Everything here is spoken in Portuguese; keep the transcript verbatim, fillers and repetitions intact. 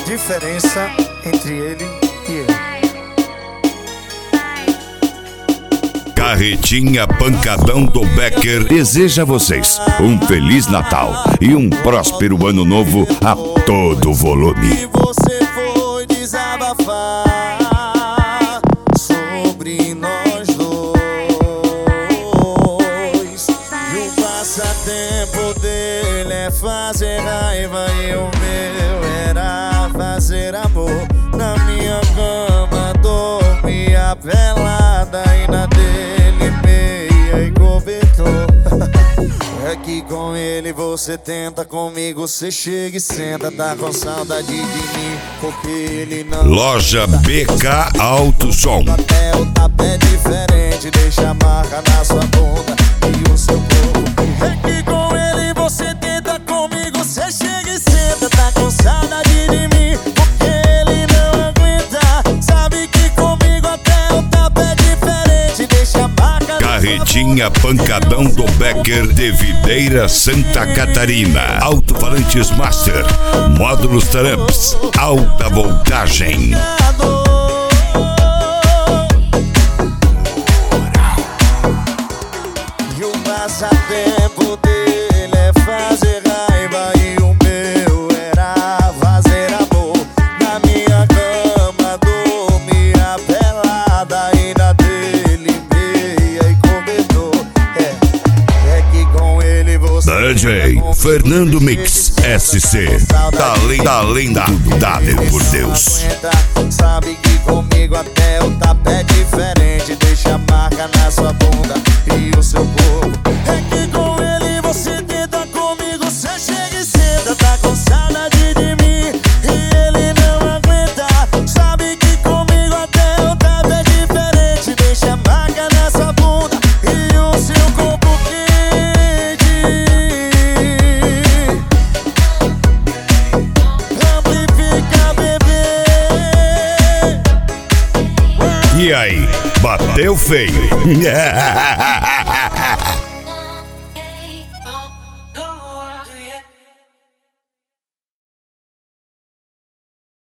diferença entre ele e eu. Carretinha Pancadão do Becker deseja a vocês um Feliz Natal e um próspero Ano Novo a todo volume. E você foi desabafar sobre nós dois, e o passatempo dele é fazer raiva e o meu era fazer amor. Na minha cama dormia pelada e na dele meia e cobertor. É que com ele você tenta, comigo você chega e senta. Tá com saudade de mim, porque ele não. Loja B K Alto Som. Até o tapé diferente, deixa a marca na sua bunda e o seu corpo. É que com ele você tenta, comigo você chega e senta. Tá com saudade de mim, porque ele não aguenta. Sabe que comigo até o tapé diferente, deixa a marca. Carretinha Pancadão do Becker de Videira, Santa Catarina. Alto-falantes Master, módulos Tramps, alta voltagem. E o passatempo dele é fazer raiva e o meu era fazer amor. Na minha cama dormia pelada e na dele meia e cobertor. É, é que com ele você D J Fernando Mix S C, além da lenda dada por Deus. Sabe que comigo até o tapé diferente, deixa a marca na sua bunda e o seu corpo. É que com ele você tenta, comigo você chega e senta. Tá com saudade de mim e ele não aguenta. Sabe que comigo até o tapé diferente, deixa a marca na sua bunda e o seu corpo quente. Amplifica, bebê. E aí, bateu feio?